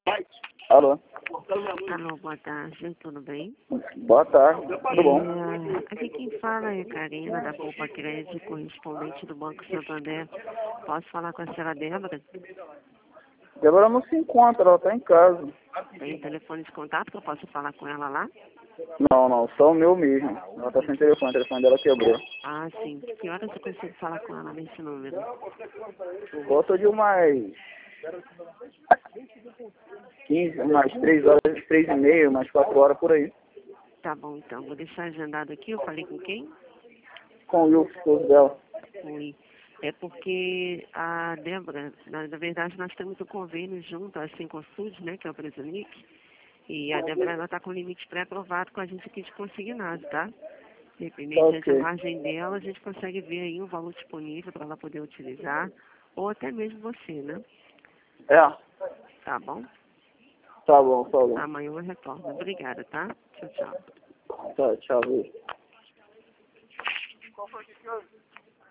Alô? Alô, boa tarde, tudo bem? Boa tarde, tudo bom? Aqui quem fala é Karina, da Poupa Crédito, correspondente do Banco Santander. Posso falar com a senhora Débora? Débora não se encontra, ela tá em casa. Tem telefone de contato que eu posso falar com ela lá? Não, só o meu mesmo. Ela tá sem telefone, o telefone dela quebrou. Ah, sim. Que horas eu consigo falar com ela nesse número? Por volta de umas 15, umas 3 horas, 3 e meia, umas 4 horas por aí. Tá bom, então. Vou deixar agendado aqui. Eu falei com quem? Com o Will, esposo dela. Oi. É porque a Débora, na verdade, nós temos um convênio junto à Sincosud, né, que é o Presunic, e a Débora, ela está com limite pré-aprovado com a gente aqui de consignado, tá? Independente da Ok. margem dela, a gente consegue ver aí um valor disponível para ela poder utilizar, ou até mesmo você, né? É, Tá bom? tá bom, falou. Amanhã eu retorno. Obrigada, tá? Tchau, tchau. Tá, tchau, Will.